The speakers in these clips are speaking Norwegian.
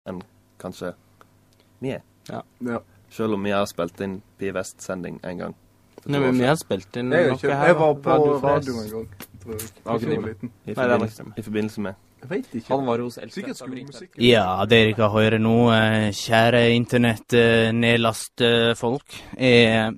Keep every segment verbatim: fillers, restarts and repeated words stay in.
enn kanskje vi er. Ja. Ja. Selv om vi har spilt inn Pi-Vest-sending en gang. Nei, men vi har spilt inn jeg, noe ikke, her. jeg var på Radio radio Fres. en gang, tror jeg. Okay. Jeg var liten. I, Nei, det forbindelse, var I forbindelse med... Jeg vet ikke. Han var hos Elsker. Sikkert skolemusikk. Ja, dere kan høre nå, eh, kjære internett-nedlast eh, folk, er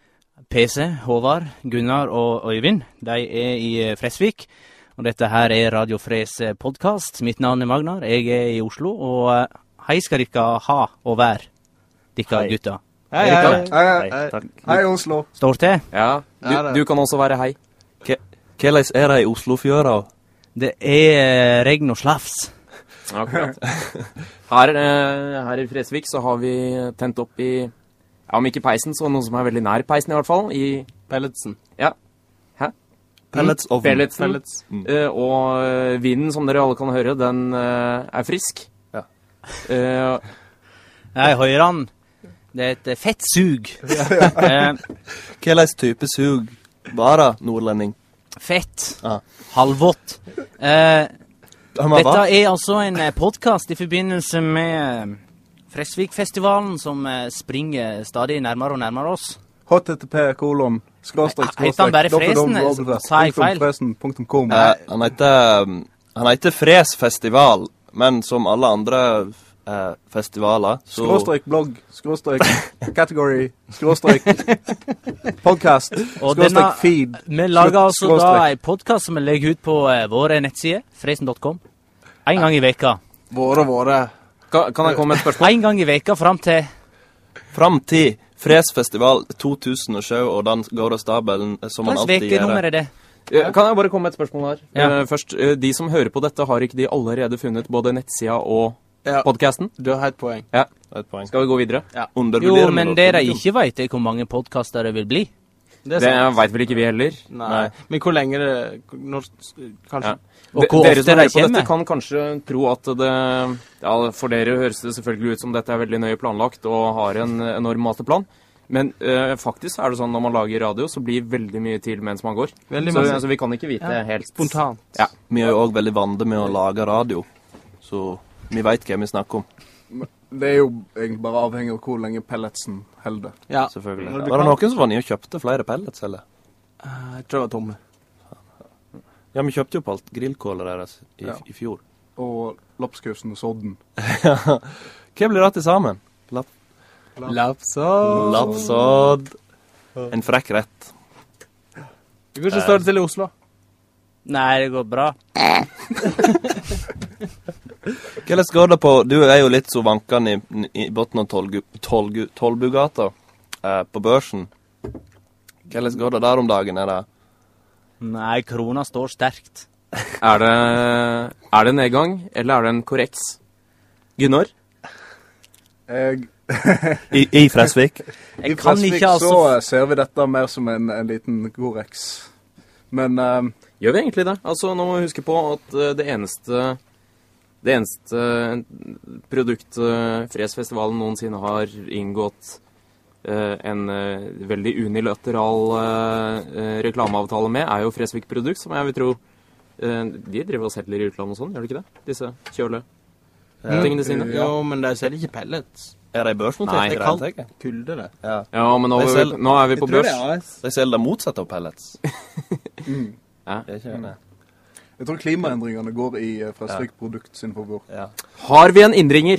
P C, Håvard, Gunnar og Øyvind. De er i eh, Fresvik, og dette her er Radio Fres eh, podcast. Mitt navn er Magnar, jeg er i Oslo, og eh, hei skal dere ha og være, dere Hei. gutta. Hei, Er hei, dere hei. klare? Hei, Hei, takk. hei Oslo. Står til? Ja, du, Ja, det- du kan også være hei. Hvordan er det i Oslofjøra? Det er eh, regn og slafs. Akkurat. Her, eh, her i Fresvik så har vi tent opp i, ja, om ikke peisen, så noe som er veldig nær peisen i hvert fall, i, Pelletsen. ja, hæ? Pelletsovn. Pelletsen. Pellets. Eh, og eh, vinden, som dere alle kan høre, den eh, er frisk. Ja. Eh, Jeg hører han. Det er et eh, fett sug. eh, Hvordan type sug var det, nordlending? fett. Ja. Halvvått. Eh, Han var Dette hva? er altså en eh, podcast i forbindelse med eh, Fresvik-festivalen som eh, springer stadig nærmere og nærmere oss. H T T P kolon skråstrek Nei, heter han bare Fresen? Sa jeg feil? Fresen punktum com. Eh, han heter, um, han heter Fresfestival, men som alle andre eh, festivaler, så... Skråstrek blogg, skråstrek category, skråstrek podcast, Og denne, skråstrek feed. vi lager altså da skråstrek. en podcast som vi legger ut på eh, våre nettsider, fresen punktum com. En gang i veka. Våre, våre. kan, kan jeg komme med et spørsmål? En gang i veka frem til... Fram til Fresfestival to tusen og sju, og den går av stabelen, eh, som man Hvilket alltid gjør. vekenummer er det? Eh, Kan jeg bare komme med et spørsmål her? Ja. Eh, først, eh, de som hører på dette, har ikke de allerede funnet både nettsida og Ja, podcasten? du har et poeng. Ja. Et poeng. Skal vi gå videre? Undervurderer Jo, vi men vårt det de publikum? ikke vet er hvor mange podcaster det vil bli. Det er Det sant. vet vel ikke vi heller. Nei. Nei. Men hvor lenge det... Når, kanskje... Ja. Og De- hvor dere ofte som de hører på kommer. dette kan kanskje tro at det, ja, for dere høres det selvfølgelig ut som dette er veldig nøye planlagt og har en enorm mateplan. Men eh, faktisk er det sånn når man lager radio, så blir veldig mye til mens man går. Veldig Så masse. altså, vi kan ikke vite Ja. helt. Spontant. Ja. Vi er jo også veldig vande med å lage radio, så vi vet hva vi snakker om, Det er jo egentlig bare avhengig av hvor lenge pelletsen holder. Ja. selvfølgelig. Når du Var det kan- noen som var nye og kjøpte flere pellets, eller? Eh, Jeg tror det var tomme. Ja, vi kjøpte jo på alt grillkålet deres i, Ja. i fjor. Og lapskausen og sodden. Hva blir det til sammen? Lapp, Lapsås. lapsådd. En frekk rett. Hvordan står det til i Oslo? Nei, det går bra. Hvordan går det på? Du er jo litt så vankan i, i botten av Tolgu- Tolgu- Tollbugata eh, på børsen. Hvordan går det der om dagen? Er det? Nei, krona står sterkt. Er det, er det nedgang, eller er det en korreks? Gunnar? Jeg, I, i Fresvik? I Jeg kan Fresvik ikke altså... så eh, ser vi dette mer som en, en liten korreks. Men eh, Gjør vi egentlig det? Altså, nå må vi huske på at eh, det eneste det eneste produkt eh, Fresfestivalen noensinne har inngått eh, en eh, veldig unilateral eh, eh, reklameavtale med, er jo Fresvik Produkt, som jeg vil tro eh, de driver og selger i utlandet og sånn, gjør de ikke det? Disse kjøle-tingene sine. Jo, men de selger ikke pellets. Er de børsnotert? Nei, i det det er hele tatt? Kulde det. Ja. Ja, men nå, De er vi- selger- nå er vi på børs. A S. De selger det motsatte av pellets. Ja. Det er ikke det. jeg tror klimaendringene går i eh, Fresvik Produkt sin favor. Ja. Har vi en innringer?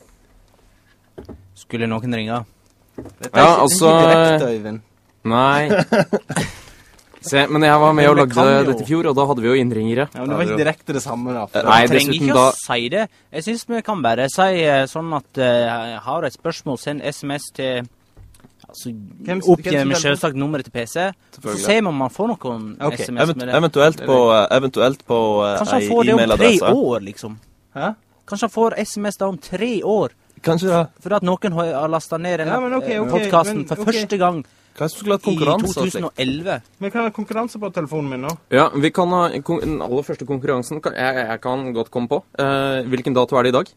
Skulle noen ringe? Dette Ja, er ikke, altså- ikke direkte, Øyvind. Nei. Se, men jeg var med og Men det lagde kan jo. dette i fjor, og da hadde vi jo innringere. Ja, men det var ikke direkte det samme da. for- Nei, Jeg trenger dessuten ikke da- å si det. Jeg synes vi kan bare si eh, sånn at eh, har du et spørsmål, send sms til altså, Hvem- oppgir hvem med som- selvsagt nummeret til P C. Så Selvfølgelig. ser vi om man får noen Ok, sms Event med det. eventuelt på, eh, eventuelt på eh, Kanskje han ei får det om tre e-mailadresse. år, liksom. Hæ? Kanskje han får sms da om tre år. Kanskje det. For at noen har har lastet ned denne Ja, men ok, ok, podcasten men for ok. første gang Kanskje du skulle hatt i konkurranse og slikt. tjuetusen Vi kan ha konkurranse på telefonen min nå. Ja, vi kan ha kon- den aller første konkurransen. kan- Jeg, jeg kan godt komme på. Eh, hvilken dato er det i dag?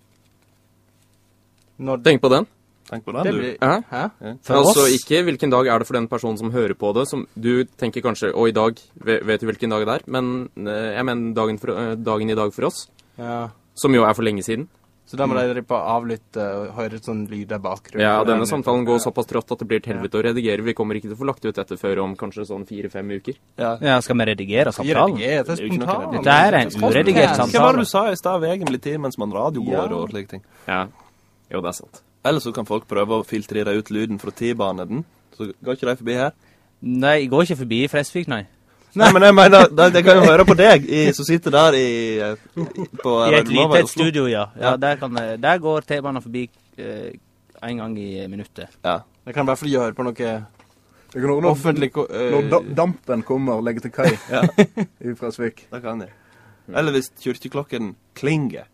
Når Tenk på den. Tenk på den, det du. blir... Hæ? Hæ? For altså oss. ikke hvilken dag er det for den personen som hører på det, som du tenker kanskje, å i dag, vet vet du hvilken dag det er, men eh, jeg mener dagen, for, eh, dagen i dag for oss, Ja. som jo er for lenge siden. Så Så da må de drive på avlytte og høre et sånn lyd av bakgrunnen. Ja, denne samtalen går såpass trått at det blir et helvete å redigere. Vi kommer ikke til å få lagt ut dette før om kanskje sånn fire-fem uker. Ja. Ja, skal vi redigere samtalen? Det er Det er jo ikke noe spontant. Dette er en uredigert Hva var det samtale. du sa i stad? Veien blir til mens man radio går Ja. og slike ting. Ja, jo, det er sant. Eller så kan folk prøve å filtrere ut lyden fra T-banen. Så går ikke de forbi her. Nei, jeg går ikke forbi Fresvik, nei. Nei, men jeg mener, de, de kan jo høre på deg i, som sitter der i, eh, på I et Radio Nova lite Oslo. studio, ja. Ja, Ja. der, kan, jeg- der går T-banen forbi eh, en gang i minuttet. Ja. Jeg kan i hvert fall gjøre på noe Det kan ordne offentlig... ko- når eh, da, dampen kommer og legger til kai Ja, i Fresvik. det kan de. Eller hvis kyrkjeklokken klinger.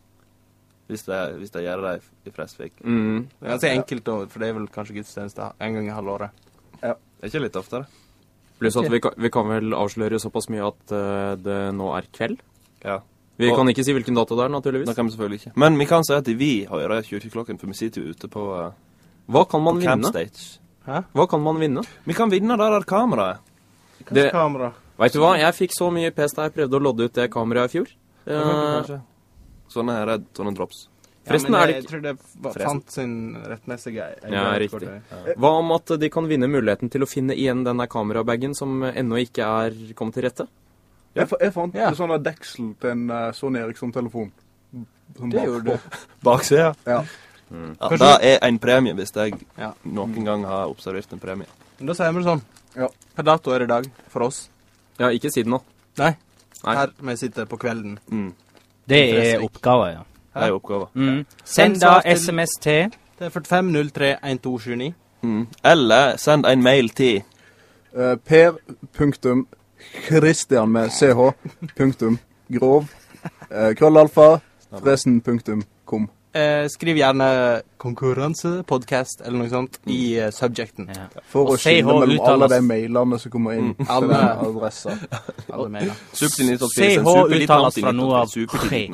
Hvis de, hvis de gjør det i Fresvik. Mm. Det er ganske enkelt, da, for det er vel kanskje gudstjeneste en gang i halvåret. Det er ikke litt oftere. Pluss at vi kan, vi kan vel avsløre såpass mye at eh, det nå er kveld. Ja. Vi Og- kan ikke si hvilken dato det er, naturligvis. Det kan vi selvfølgelig ikke. Men vi kan si at vi hører kyrkjeklokken, for vi sitter jo ute på, uh, Hva kan man på vinne? campstage. Hva kan man vinne? Vi kan vinne der er kameraet. Hva Det- kamera? Vet du hva, jeg fikk så mye pes da jeg prøvde å lodde ut det kameraet i fjor. Eh, Kanskje. Sånne her er sånne drops. Forresten ja, er men det jeg, jeg tror det fa- Forresten. fant sin rettmessige eier- Ja, eier- riktig. Hva om at de kan vinne muligheten til å finne igjen denne kamerabagen som ennå ikke er kommet til rette? Jeg, fa- jeg fant Ja. en sånn deksel til en uh, Sony Eriksson-telefon. Som Det var gjorde du. på. Baksida. Ja. Ja, det er en premie hvis jeg Ja. noen gang har observert en premie. Men da sier vi det sånn. Ja. Hva dato er det i dag for oss? Ja, ikke si det nå. Nei. Nei. Her vi sitter på kvelden. Mm. Det er Fresvik. oppgaven, ja. Det er jo oppgaven. Mm. Send Send da svar til- S M S til Det er førtifem null tre en to sju ni. Mm. Eller send en mail til Uh, per punktum Christian med ch punktum grov uh, krøllalfa fresen punktum kom. Eh, skriv gjerne konkurranse, podcast eller noe sånt i eh, subjecten. ja. For Og å skille CH mellom alle uttales- de mailene som kommer inn. Alle. Alle adresser. Alle mailer. C H uttales fra nå av P.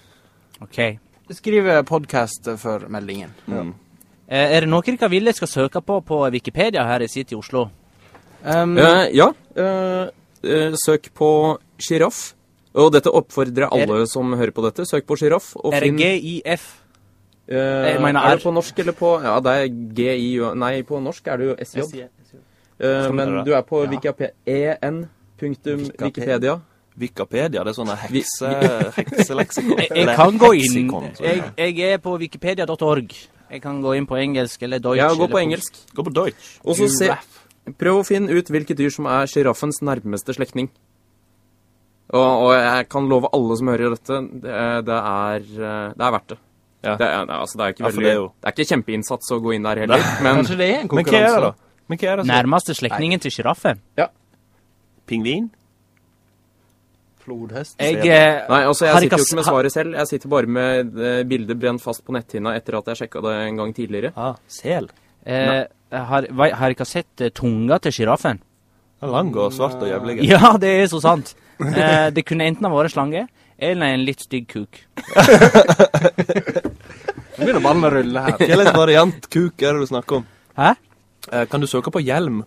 OK. Skriv podcast for meldingen. Mm. Eh, er det noe dere vil jeg skal søke på på Wikipedia her i City Oslo? Um, Eh, ja, eh, eh, søk på giraff. Og dette oppfordrer alle som hører på dette. Søk på giraff. og Er det finn- G I F? Eh, Jeg mener er R. det på norsk eller på... Ja, det er G I jo- Nei, på norsk er det jo S J. Eh, men er det. du er på Ja. Wikipedia. E N punktum Wikipedia. Wikipedia, det er sånne hekse, hekseleksikon. Jeg, jeg kan gå inn Leksikon, så- jeg, jeg er på wikipedia punktum org. Jeg kan gå inn på engelsk eller deutsch. Ja, gå eller på engelsk. Gå på Deutsch. Og så se, prøv å finne ut hvilket dyr som er giraffens nærmeste slektning. Og, og jeg kan love alle som hører dette, det, er- det, er, eh, det er verdt det. Ja. Det, er, altså, det, er ikke Ja, for veldig, det er jo- det er ikke kjempeinnsats å gå inn der heller, men Kanskje det er en Men hva er det konkurranse? da? Men hva er det så? Nærmeste slektningen til sjiraffen. Pingvin? Flodhest. Jeg Ser eh, Nei, altså, jeg har sitter jo ikke ikke med s- svaret selv. Jeg sitter bare med eh, bildet brent fast på netthinna etter at jeg sjekket det en gang tidligere. Ah, sel. eh, har, hva- har ikke sett eh, tunga til sjiraffen? Den er lang og svart og jævlig. Ja, det er så sant. Eh, det kunne enten ha vært slange, eller en litt stygg kuk. Nå begynner ballen å rulle her. Hvilken variant kuk er det du snakker om? Hæ? Eh, kan du søke på hjelm?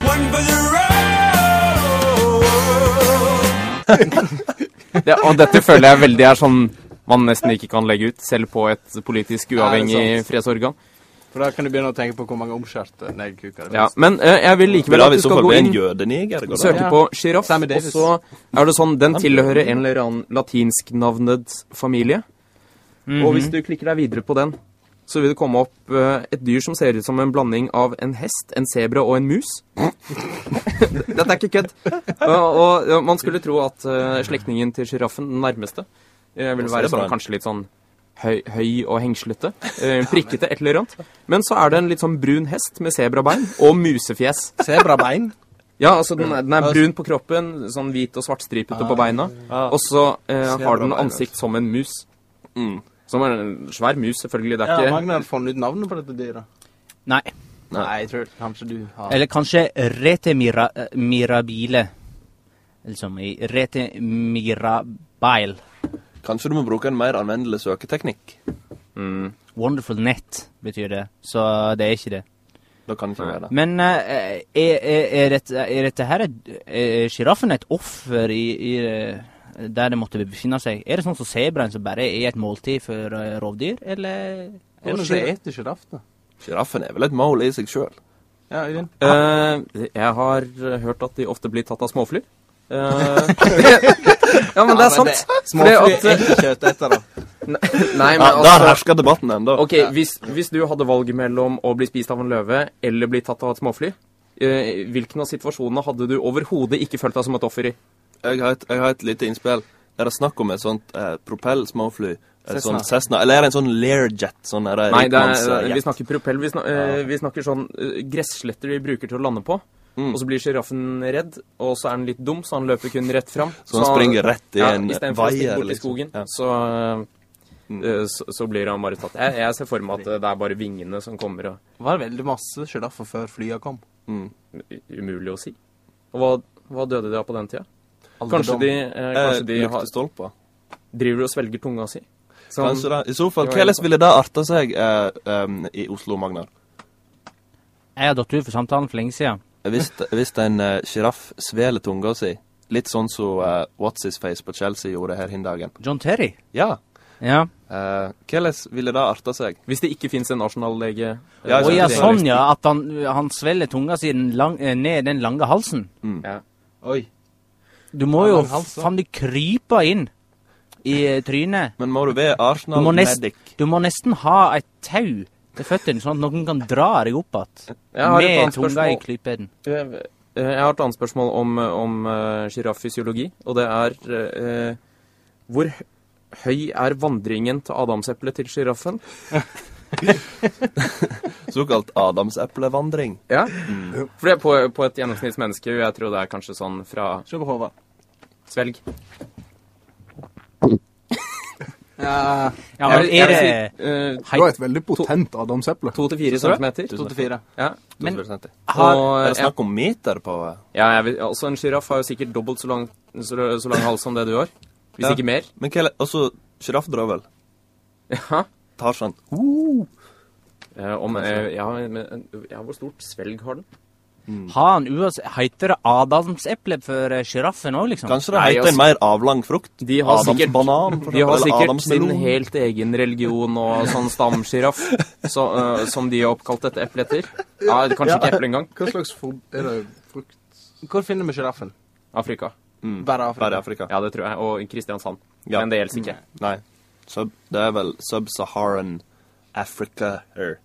Ja, og dette føler jeg veldig er sånn man nesten ikke kan legge ut, selv på et politisk uavhengig Ja, det er sant. fredsorgan. For da kan du begynne å tenke på hvor mange omskjærte negerkuker det Ja, finnes. men eh, jeg vil Vil likevel da at i du så skal fall gå bli en inn, jødeneger? går det an? søke Ja. på giraff, Sammy og Davis. så er det sånn, den tilhører en eller annen latinsknavnet familie. Og hvis du klikker deg videre på den, så vil det komme opp eh, et dyr som ser ut som en blanding av en hest, en zebra og en mus. Dette er ikke kødd. Og, og ja, man skulle tro at eh, slektningen til giraffen, den nærmeste, eh, ville Og være sånn, zebraen. kanskje litt sånn høy, høy og hengslete, eh, prikkete, et eller annet. Men så er det en litt sånn brun hest med zebrabein og musefjes. Zebrabein. Ja, altså den er, den er brun på kroppen, sånn hvit og svartstripete på beina. Ah. Og så eh, har den Zebrabein, ansikt som en mus. Mm. Som er en svær mus, selvfølgelig. Det Ja, er ikke... Magne har funnet ut navnet på dette dyret. Nei. Nei, jeg tror kanskje du har... Eller kanskje rete mira, eh, mirabile. Eller som i rete mirabile. Kanskje du må bruke en mer anvendelig søketeknikk? Mm. Wonderful net betyr det, så det er ikke det. Da kan det ikke være det. Men eh, er, er, er, dette, er dette her et, er giraffen et offer i, i, der det måtte befinne seg. Er det sånn som sebraen som bare er et måltid for uh, rovdyr, eller? Er det noe som eter giraff, da? Giraffen er vel et mål i seg selv. Ja, Øyvind? Uh, jeg har hørt at de ofte blir tatt av småfly. Uh, ja, men det er sant. Småfly Fordi at, er ikke kjøtt etter, da. Nei, men Ja, altså... der hersker debatten enda. Ok, hvis, hvis du hadde valget mellom å bli spist av en løve eller bli tatt av et småfly, eh, hvilken av situasjonene hadde du overhodet ikke følt deg som et offer i? Jeg har et, jeg har et lite innspill. Er det snakk om et sånt eh, propell-småfly? Cessna. Sånn Cessna? Eller er det en sånn Learjet? Sånn er det Nei, det er, rikmannsjet? vi snakker propell, vi, snak, eh, vi snakker sånn eh, gressletter de bruker til å lande på. Mm. Og så blir giraffen redd, og så er den litt dum, så han løper kun rett frem. Så han springer rett i ja, en i stedet for å stikke veier, bort i liksom. skogen, Ja. så, eh, så, så blir han bare tatt. Jeg, jeg ser for meg at det er bare vingene som kommer, og Det var veldig masse giraffer før flyet kom. Mm. umulig å si. Og hva, hva døde de av på den tida? Kanskje Alderdom. de, eh, kanskje de har, Lyktestolper. driver og svelger tunga si? Som- Kanskje det. I så fall, Det var hvordan ville det arta seg eh, um, i Oslo, Magnar? Jeg har datt ut for samtalen for lenge siden. Hvis, hvis en uh, giraff sveler tunga si, litt sånn som uh, What's His Face på Chelsea gjorde her hin dagen. John Terry? Ja. Ja. Uh, hvordan ville det arta seg? Hvis det ikke finnes en Arsenal-lege... eh, Ja, Å ja, det er sånn ja, at han, han svelger tunga si den lang, eh, ned den lange halsen. Ja. Oi. Du må Ja, jo lang hals, da. faen de krype inn i eh, trynet. Men må du være Du Arsenal må, nest, medic? du må nesten ha et tau til føttene, sånn at noen kan dra deg opp igjen. Jeg har et Med annet tunga i spørsmål. klypeden. Eh, Jeg har et annet spørsmål om, om uh, giraffysiologi, og det er uh, hvor hø- høy er vandringen til adamseplet til giraffen? Såkalt adamseplevandring. Ja, for det er på, på et gjennomsnittsmenneske, jeg tror det er kanskje sånn fra Se på Håvard. svelg. Ja, Ja, men Jeg vil- jeg er vil det si, eh, Det var et veldig potent adamseple. to til fire centimeter. to til fire. Ja, Men- Men, har, og, er det ja, snakk om meter på uh, ja, jeg vil, altså en giraff har jo sikkert dobbelt så lang, så, så lang hals som det du har, hvis Ja. ikke mer. Men hva er det? Altså, giraffdrøvel. Ja, Tar sånn. Uh, eh, om, eh, ja, men, ja, hvor stort svelg har den? har han uansett heiter det adamseple for uh, giraffen òg, liksom? kanskje det Nei, heter altså- en mer avlang frukt? De har sikkert, Adamsbanan, for de har eksempel, eller sikkert sin adamsmelon. helt egen religion og sånn stamgiraff, så, øh, som de har oppkalt dette eplet etter. Ja, kanskje ikke eple engang. Hva slags frukt er det? Frukt? Hvor finner vi giraffen? Afrika. Mm. Bare Afrika. Bare i Afrika. Ja, det tror jeg. Og Kristiansand. Ja. Men det gjelder ikke. Nei. Sub, det er vel Sub-Saharan Africa her.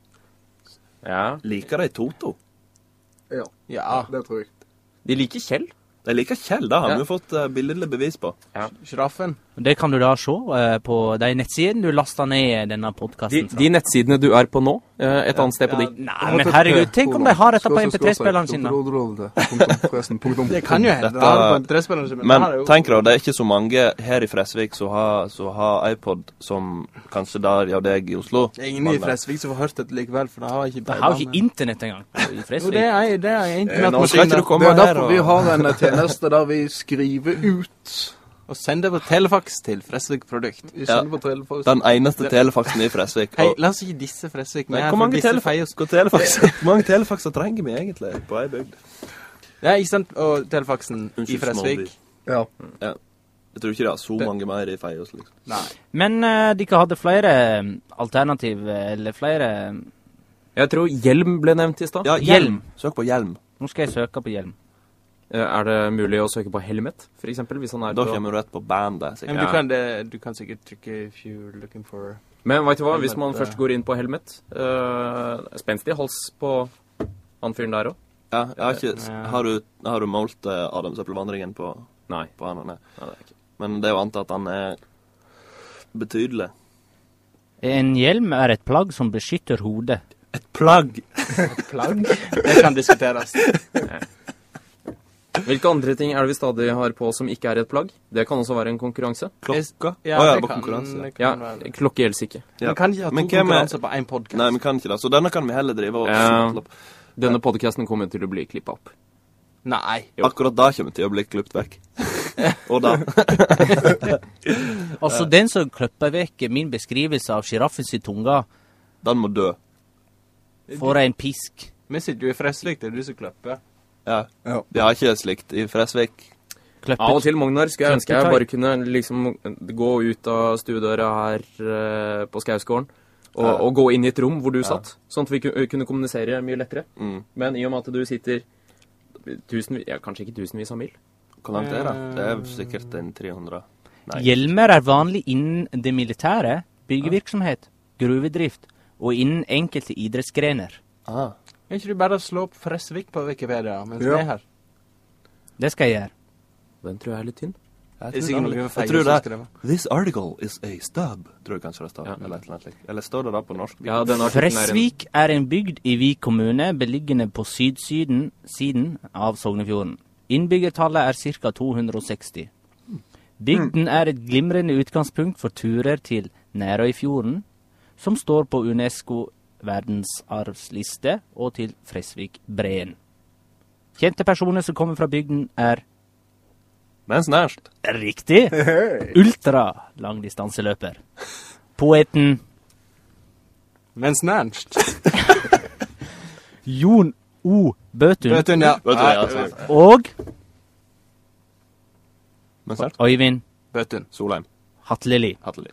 Ja. Liker de Toto? Ja, Ja, det tror jeg. De liker Kjell. De liker Kjell, det har Ja. vi jo fått uh, billedlig bevis på. giraffen. Det kan du da se uh, på de nettsidene du laster ned denne De, podcasten fra. de nettsidene du er på nå, øh, et annet sted på Ja, de. Nei, men herregud, tenk om de har dette på M P tre-spilleren sin da. Punktum, forresten, punktum. Det kan jo hende. Dette- Det har det på en trespilleren sin, Men det har det jo- tenk deg, det er ikke så mange her i Fresvik som har, som har iPod som kanskje der av deg i Oslo. Det er ingen i Fresvik som får hørt det likevel, for det har ikke De har jo ikke men- internett engang i Jo, Fresvik. det er, det er Eh, Nå skal internettmaskin. ikke du komme Det er her derfor og... vi har en tjeneste der vi skriver ut. Og send det på telefax til Fresvik Produkt. Vi sender på telefax. Den eneste telefaxen i Fresvik. Hei, Og, la oss ikke disse Fresvik. nei, Vi er hvor fra mange disse telefax, feios- hvor telefax, hvor mange telefaxer trenger vi egentlig på ei bygd? Ja, ikke sant? Og telefaxen i Unnskyld, Fresvik. småby. Ja. Jeg tror ikke det er så mange mer i Feios, liksom. Nei. Men uh, de ikke hadde flere um, alternativ, eh, eller flere um, Jeg tror hjelm ble nevnt i stad. Ja, hjelm. Søk på hjelm. Nå skal jeg søke på hjelm. Eh, Er det mulig å søke på helmet, for eksempel, hvis han er Da på... kommer du rett på bandet, Men sikkert. du Ja. kan, det, du kan sikkert trykke if you're looking for... Men vet du hva, hvis Helmet, man eh. først går inn på helmet, øh, spenstig hals på han fyren der også? Ja, jeg har, ikke, Ja. har, du, har du målt uh, Adamsøppelvandringen på, Nei. på han? Nei. Nei, det er ikke. Men det er jo antatt at han er betydelig. En hjelm er et plagg som beskytter hodet. Et plagg! Plagg? Det kan diskuteres. Hvilke andre ting er det vi stadig har på som ikke er et plagg? Det kan også være en konkurranse. Klokka? Ja, Å ja, det på kan- konkurranse. det Ja, kan være. klokke gjelder ikke. Ja. Man kan ikke ha to Men hvem er- konkurranser på en podcast. Nei, vi kan ikke det. Så denne kan vi heller drive og Ja. slå opp. Denne podcasten kommer til å bli klippet opp. Nei. Jo. Akkurat da kommer til å bli klippet vekk. Og da. Altså, den som klipper vekk min beskrivelse av giraffen sin tunga, Den må dø. får en pisk. Vi sitter jo i Fresvik, det er du som kløpper. Ja. Ja. Vi har ikke slikt i Fresvik. Kløppet. Av og til, Magnar, skulle jeg ønske jeg Kjempekai. bare kunne liksom gå ut av stuedøra her eh, på Skausgården og, Ja. og gå inn i et rom hvor du Ja. satt, sånn at vi ku- kunne kommunisere mye lettere. Mm. Men i og med at du sitter tusenvis, ja, kanskje ikke tusenvis av mil. Hvor langt er det? Det er sikkert en tre hundre. Nei. Hjelmer er vanlig innen det militære, byggevirksomhet, gruvedrift og innen enkelte idrettsgrener. Ah. Kan ikke du bare slå opp Fresvik på Wikipedia mens Ja. vi er her? Det skal jeg gjøre. Den tror jeg er litt tynn. Jeg Det er tror sikkert det- noe jeg feil tror som det skrevet. er This article is a stub, tror jeg kanskje det står. Ja. Eller, et eller, annet slikt. Eller står det da på norsk? Ja, den artikkelen er en... Fresvik er en bygd i Vik kommune, beliggende på sydsyden siden av Sognefjorden. Innbyggertallet er ca. to hundre og seksti. Bygden er et glimrende utgangspunkt for turer til Nærøyfjorden, som står på UNESCO verdensarvsliste, og til Fresvik-breen. Kjente personer som kommer fra bygden er Mens nærst. riktig ultra langdistanseløper. Poeten Mens Nernst. Jon O. Bøtun Bøtun, ja. Vet du, Nei, ja, altså. og Mens nærst. Øyvind Bøtun. Solheim. Hatleli. Hattelig.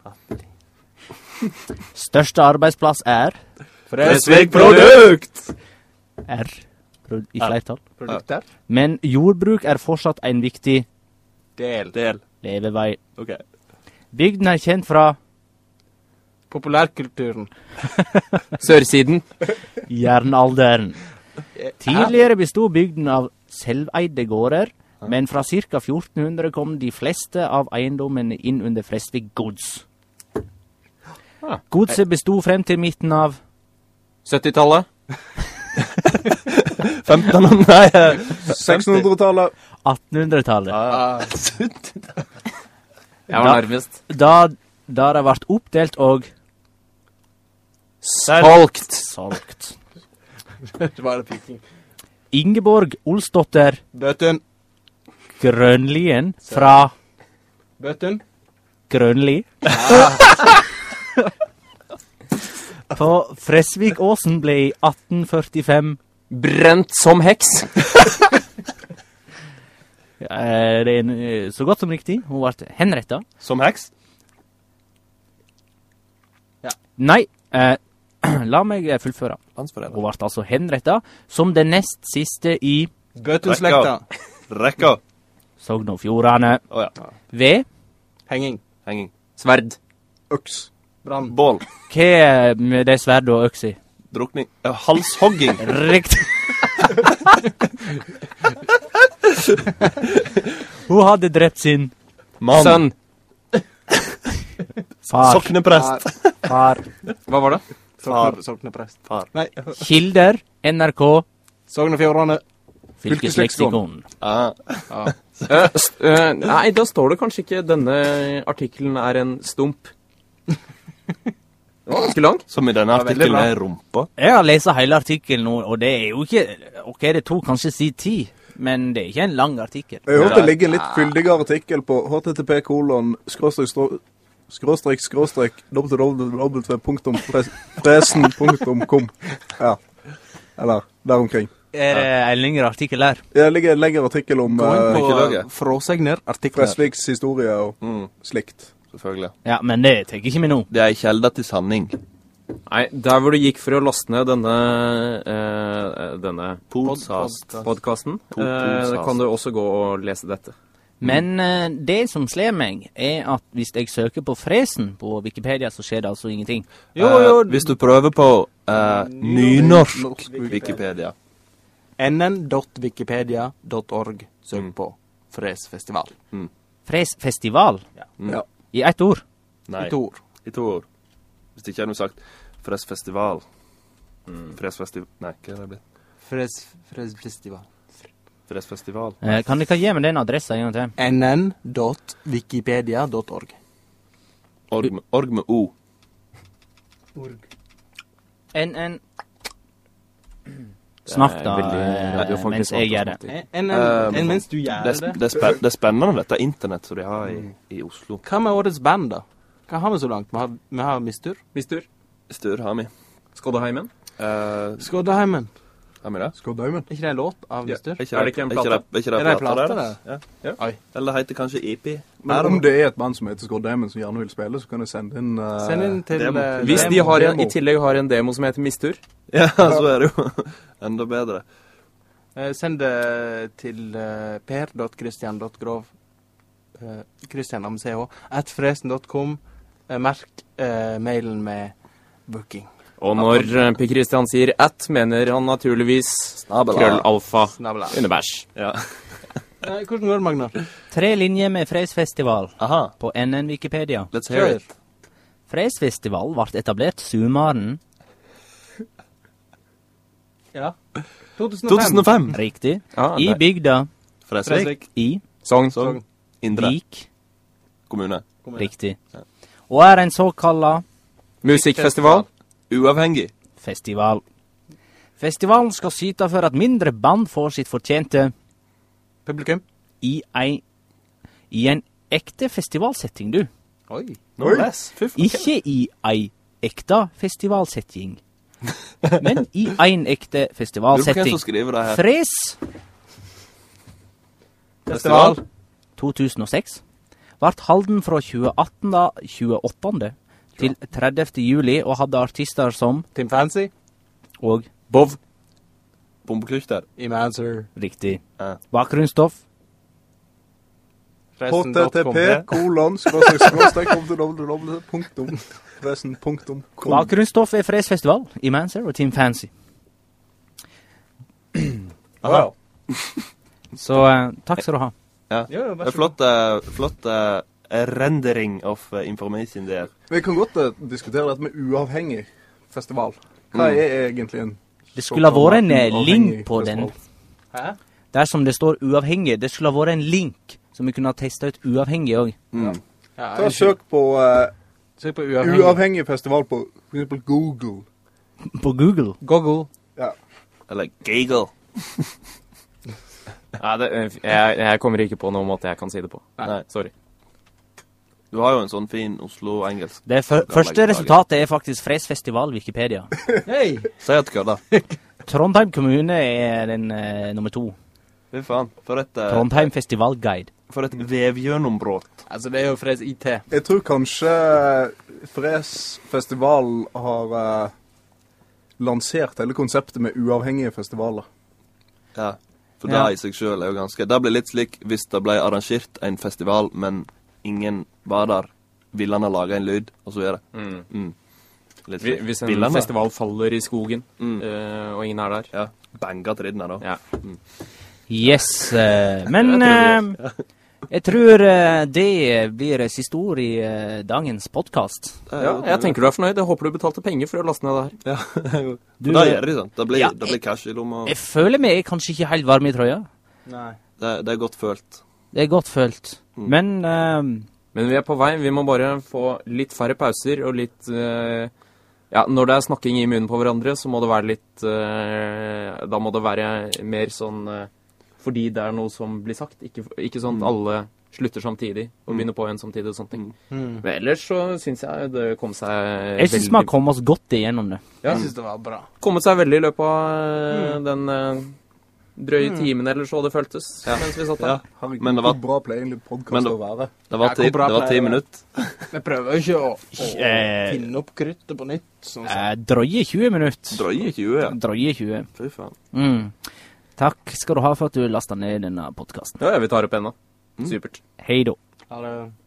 Største arbeidsplass er Fresvik produkt! R pro- i flertall. Produkter. Men jordbruk er fortsatt en viktig Del. Del. levevei. Ok. Bygden er kjent fra Populærkulturen. Sørsiden. jernalderen. Tidligere bestod bygden av selveide gårder, men fra ca. fjorten hundre kom de fleste av eiendommene inn under Fresvik gods. Godset bestod frem til midten av syttitallet. femten hundre, nei. eh, sekstenhundretallet. attenhundretallet. Ah. Jeg var nærmest. Da, da det ble oppdelt og Solgt. solgt. Det var det piking. Ingeborg Olsdotter Bøtun. Grønlien fra Bøtun. Grønli. På Fresvikåsen ble i atten førtifem Brent som heks. eh, det er en, eh, så godt som riktig. Hun ble henrettet. Som heks? Nei, eh, la meg eh, fullføre. Landsforræder. Hun ble altså henrettet som det nest siste i Bøtun-slekta. Rekka. Sogn og Fjordane. Å ja. Ved Henging. Henging. Sverd. Øks. Brann. Bål. hva er med det sverdet og øksi? Drukning. Ja, halshogging. Riktig. Hun hadde drept sin Mann. Sønn. far. Sokneprest. far. Hva var det? Sogn- Sogneprest. Far. Nei. Kilder, N R K, Sogn og Fjordane. fylkesleksikon. Ah. Eh, st eh, nei, da står det kanskje ikke denne artikkelen er en stump. Det var ganske lang. Som i denne Ja, veldig artikkelen bra. er rumpa. Jeg har lest hele artikkelen nå, og det er jo ikke Ok, det tok kanskje si tid, men det er ikke en lang artikkel. Jeg hørte det ligger en litt fyldigere artikkel på h t t p kolon skråstrek strå- skråstrek skråstrek www punktum fresen punktum com. Ja. Eller der omkring. Er det en lengre artikkel der? Det ligger en lengre artikkel om Gå inn uh, ikke på lage. eh, Fråsegner, artikler. Fresviks historie og Mm, slikt. selvfølgelig. Ja, men det tenker ikke vi nå. Det er ei kjelde til sanning. Nei, der hvor du gikk for å laste ned denne, eh, denne Podcast. podcasten, Po- eh, podcast. kan du også gå og lese dette. Men eh, det som slår meg, er at hvis jeg søker på fresen på Wikipedia, så skjer det altså ingenting. Jo, jo. Eh, hvis du prøver på eh, nynorsk Wikipedia. n n punktum wikipedia punktum org. Søk Mm. på Fresfestival. Fresfestival? Ja. I ett ord. Nei, I to ord. i to ord. Hvis det ikke er noe sagt Fresfestival. Fresfestival Nei, hva er det blitt? Fres, Fresfestival. Fresfestival. Eh, kan dere gi meg den adressen en gang til? n n punktum wikipedia punktum org. Org med, org med O. N N Snakk da, veldig eh, radiofaglig mens jeg svart gjør det. å snakke. En, en, Um, en mens du Det gjør er, det. sp- det, er spen, det er spennende, dette internett som de har i, i Oslo. Hva med årets band, da? Hva har vi så langt? Vi har, vi har Mistur. Mistur. Stør har vi. Skodaheimen. Uh, Skoddaheimen. Er vi det? Scott Diamond. Er ikke det en låt av Ja. Mister? Er ikke Er det ikke en er plate? det- Er ikke det Er det en plata plate, deres? Ja. Ja. Oi. Eller heter kanskje E P? Men om det er et band som heter Scott Diamond som gjerne vil spille, så kan jeg sende inn... Uh, Send inn til... demo. eh, Hvis de demo. har en, demo. i tillegg har en demo som heter Mistur. Ja, så er det jo enda bedre. Eh, Send det til uh, per dot christian dot grov uh, Christian med ch at fresen dot com. Uh, merk uh, mailen med booking. Og når uh, P. Christian sier at, mener han naturligvis Snabel. krøllalfa Snabla. underbæsj. Ja. Eh, hvordan går det, Magnar? Tre linjer med Fredsfestival Aha, på N N Wikipedia. let's hear it. Fredsfestival ble etablert sommeren. Ja. to tusen to tusen og fem. Riktig. Ja, I det- bygda. Fresvik. I Sogn. Sogn. Indre. Vik. Kommune. Riktig. Og er en såkalla Musikkfestival. Uavhengig. festival. Festivalen skal syte for at mindre band får sitt fortjente Publikum. i ei i en ekte festivalsetting, du. Oi. No less. Fy faen. Ikke i ei ekte festivalsetting, men i en ekte Lurer på hvem festivalsetting. som skriver det her. Fres Festival. to tusen og seks ble halden fra tjueatten da tjueåttende til tredivte juli og hadde artister som Tim Fancy. og Bov. Bombeklyster. Imancer. riktig Ja. bakgrunnsstoff. H T T P, kolon, skråstrek, skråstrek, kom til www punktum fresen punktum com. Bakgrunnsstoff er Fresfestival, Imancer og Team Fancy. Aha. Så eh, takk skal du ha. Ja. Ja, vær Det er så flott, eh, flott eh, rendering of eh, information der. Vi kan godt uh, diskutere dette med uavhengig festival. Hva Mm. er egentlig en Det skulle ha vært en eh, uavhengig link på den. festival? Hæ? Dersom det står uavhengig, det skulle ha vært en link som vi kunne ha testet ut uavhengig også. Mm. Ja, Ta og Søk på uh, Søk på uavhengig. uavhengig festival på for eksempel Google. På Google. Google. Ja. Eller Gagel. Ja, det, jeg, jeg kommer ikke på noen måte jeg kan si det på. Nei. Sorry. Du har jo en sånn fin Oslo-engelsk. Det fø- første resultatet er faktisk Fredsfestival Wikipedia. Hei! Si at du kødder. Trondheim kommune er den eh, nummer to. Fy faen. For et, eh, Trondheim Festivalguide. for et vevgjennombrudd. Altså, det er jo Fres I T. Jeg tror kanskje Fres festival har uh, lansert hele konseptet med uavhengige festivaler. Ja. For Ja. det i seg selv er jo ganske... Det blir litt slik hvis det ble arrangert en festival, men ingen var der. Ville han ha laget en lyd, og så videre. Mm. Mm. Litt Hvis slik. hvis en Ville han da? festival faller i skogen, Mm. eh, og ingen er der. Ja. Banga tridene da. Ja. Yes. eh, men eh, jeg tror eh, det blir siste ord i eh, dagens podcast. Det er Ja, jo- jeg tenker du er fornøyd. Jeg håper du betalte penger for å laste ned det her. Ja. Du, For det gjør det, sant? Det blir, Ja, det blir cash i lomma. Jeg føler meg er kanskje ikke helt varm i trøya. Nei. Det, det er godt følt. Det er godt følt. Mm. Men eh, Men vi er på vei. Vi må bare få litt færre pauser og litt eh, Ja, når det er snakking i munnen på hverandre, så må det være litt eh, Da må det være mer sånn eh, fordi det er noe som blir sagt. Ikke, ikke sånn at Mm. alle slutter samtidig og Mm. begynner på en samtidig og sånne ting. Mm. Mm. Men ellers så syns jeg det kom seg jeg syns vi har kommet oss godt igjennom det. Ja. Jeg synes det var bra. kommet seg veldig i løpet av eh, Mm. den eh, drøye Mm. timen eller så det føltes Ja. mens vi satt Ja. der. Herregud, Men det var- hvor bra pleier egentlig Men podcast det- å være. Det var Ja, ti, hvor bra det var ti pleier det? minutter. Vi prøver ikke å, å Eh, finne opp kruttet på nytt. Sånn som. Eh, drøye tjue minutter. Drøye tjue, ja. Drøye tjue. Fy faen. Mm. Takk skal du ha for at du lastet ned denne podcasten. Ja, ja, vi tar opp ennå. Mm. Supert. Hei da. Ha det.